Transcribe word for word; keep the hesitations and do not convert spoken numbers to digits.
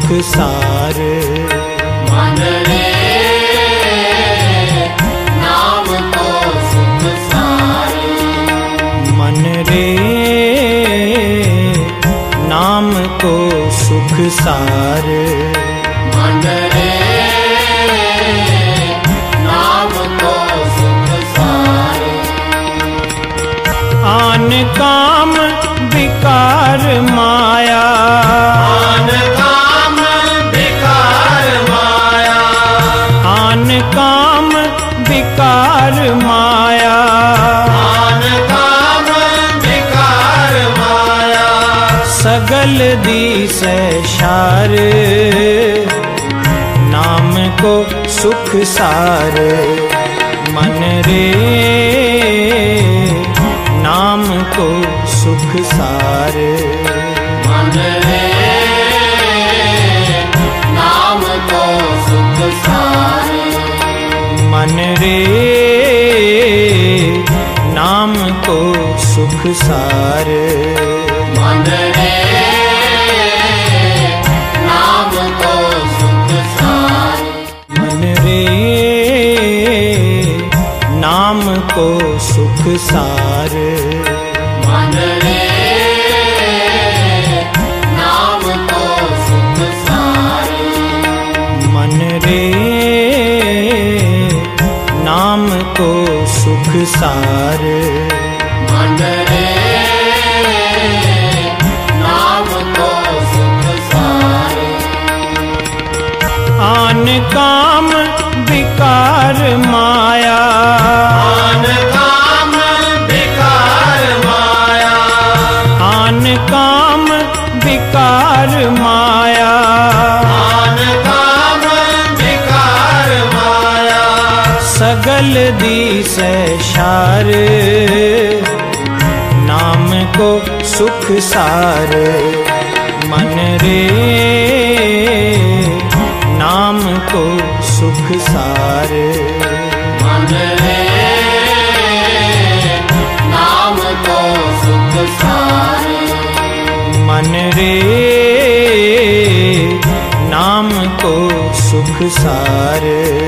सुख सार। मन रे नाम को सुख सार। मन रे नाम को सुख सार। मन रे नाम को सुख सार। आन काम विकार माया। आन काम विकार माया। आन काम विकार माया। आन काम विकार माया। सगल दिस शार नाम को सुख सार। मन रे नाम को सुख सार। मन रे नाम को सुख सार। मन रे नाम को सुख सार। मन रे नाम को सुख सार। मन रे नाम को सुख सार। मन रे नाम को सुख सार। मन रे नाम को सुख सार। मन रे नाम को सुख सार। आन काम विकार माया। आन काम विकार माया। आन काम विकार माया। आन काम विकार माया। सगल दिस शार नाम को सुख सार। मन रे नाम को सुख सार। मन रे नाम को सुख सार। मन रे नाम को सुख सार।